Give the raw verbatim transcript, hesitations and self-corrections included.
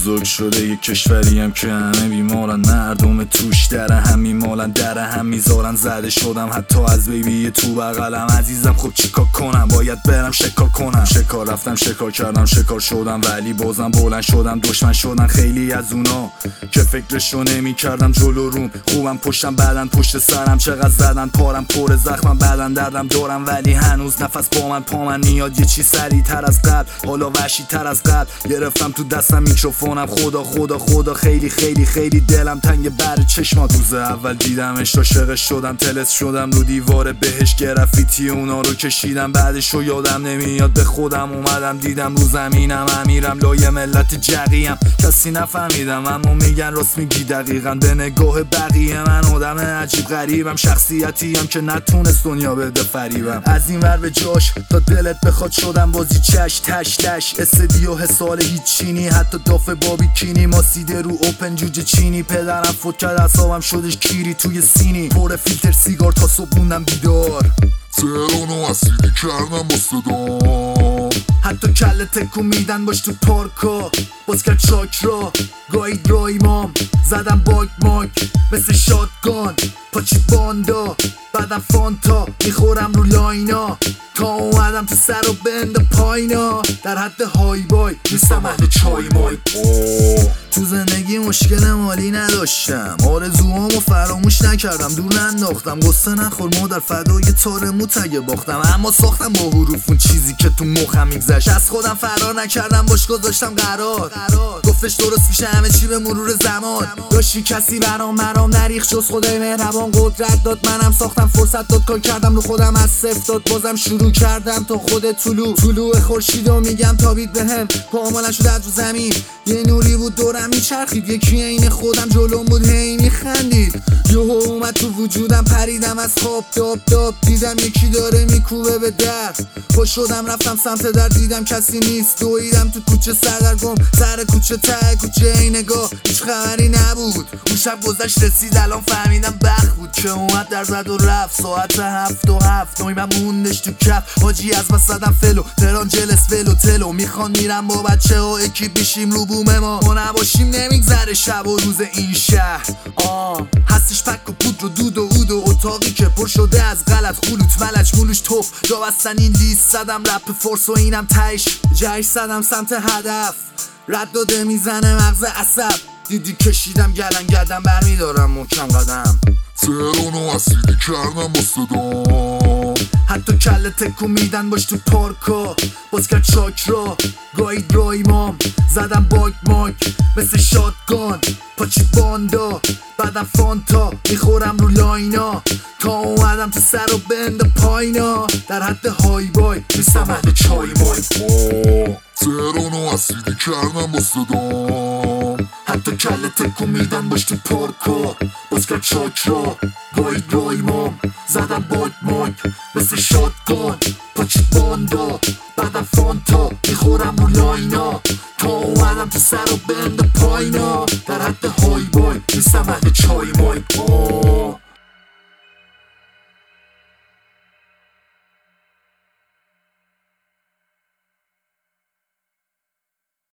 بزرگ شده یه کشوریم که همه بیمارن، مردم توش در هم میمالن، در هم میذارن. زده شدم حتی از بیبی تو بغلم. عزیزم خب چیکار کنم؟ باید برم شکار کنم. شکار رفتم شکار کردم شکار شدم، ولی بازم بلند شدم. دشمن شدن خیلی از اونا که فکرشو نمی کردم. جلو روم خوبم پشتم بعدن پشت سرم. چقدر زدن پارم پر زخمم بعدن دردم دارم، ولی هنوز نفس با من پا من میاد یه چی سریع تر از قبل، حالا وحشی تر از قبل. گرفتم تو دستم میکروفونم، خدا خدا خدا خیلی خیلی خیلی دلم تنگ بر چشمات. روز اول دیدمش عاشقش شدم، تلس شدم رو دیوار بهش گرافیتی اونا رو کشیدم. بعدشو یادم نمیاد به خودم اومدم دیدم رو زمینم امیرم لای ملت جقیم. کسی نفهمیدم اما میگن راست میگی دقیقا. به نگاه بقیه من آدم عجیب غریبم، شخصیتیم که نتونست دنیا بده فریبم. از این ور به جاش تا دلت بخواد شدم بازی چش تش تش. استدیو حسال هیچ چینی، حتی دافه بابی کینی. ماسیده رو اوپن جوجه چینی. پدرم فوت کرد اعصابم شدش کیری توی سینی. پر فیلتر سیگار تا صبح موندم بیدار. تهرانو اسیدی کردم با صدام، حتی کله تکو میدن باش تو پارکا. باز کرد چاک را گاهی درای مام. زدم باگ ماک مثل شاتگان. پاچید باندا بعدم فانتا میخورم رو لاینا. تا اومدم تو سر و بند پایینا. در حد های بای نیستم اهل چای مای. تو زندگی مشکل مالی نداشتم، آرزوهامو فراموش نکردم، دور ننداختم. قصه نخور مادر فدای تار موتگه باختم، اما ساختم با حروف اون چیزی که تو مخم میگذشت. از خودم فرار نکردم باش گذاشتم قرار. گفتش درست میشه همه چی به مرور زمان. داشتی کسی برام مرام نریخ جز خدای مهربان. قدرت داد منم ساختم فرصت داد کار کردم رو خودم از صفر داد. بازم شروع کردم تا خود طلوع طلوع خورشیدو میگم تابید بهم. پامو نشد از رو زمین یه نوری بود دورم میچرخید. یکی عین خودم جلوم بود هی میخندید. یهو اومد تو وجودم پریدم از خواب داب داب. دیدم یکی داره میکوبه به در. پا شدم رفتم سمت در دیدم کسی نیست. دویدم تو کوچه سردرگم سر کوچه ته کوچه ای نگاه هیچ خبری نبود. اون شب گذشت رسید الان فهمیدم بخت بود که اومد در زد و رفت. ساعت هفت و هفت نویمم موندش تو کف. حاجی از بس زدم فلو تهران جلس ولو تلو. میخوان میرم با بچه ها اکی بیشیم رو بومه ما. ما نباشیم نمیگذره شب و روز این شهر. آه هستش پک و پودر و دود و عود و اتاقی که پر شده از غلط خلوط ملچ مولوش توف. جا بستن این لیست زدم رپ فورس و اینم تش جایش زدم سمت هدف. رد داده میزنه مغز عصب. دیدی کشیدم گلن گردم برمیدارم محکم قدم. تهرانو اسیدی کردم با صدام، حتی کله تکو میدن باش تو پارکا. باز کرد چاک را گاهی درای مام. زدم باگ ماک مثل شاتگان. پاچید باندا بعدم فانتا میخورم رو لاینا. تا اومدم تو سر و بند پایینا. در حد های بای نیستم اهل چای مای. تهرانو اسیدی کردم با صدام، حتی کله تکو میدن باش تو پارکا. باز کرد چاک را گاهی درای مام. زدم باگ ماک مثل شاتگان. پاچید باندا بعدم فانتا میخورم رو لاینا. تا اومدم تو سر و بند پایینا. در حد های بای نیستم اهل چای مای.